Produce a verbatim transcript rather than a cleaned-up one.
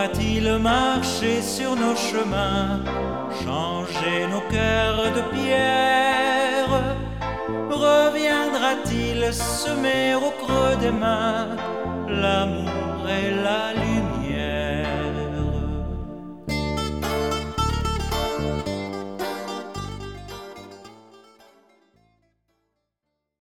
viendra-t-il marcher sur nos chemins, changer nos cœurs de pierre? Reviendra-t-il semer au creux des mains l'amour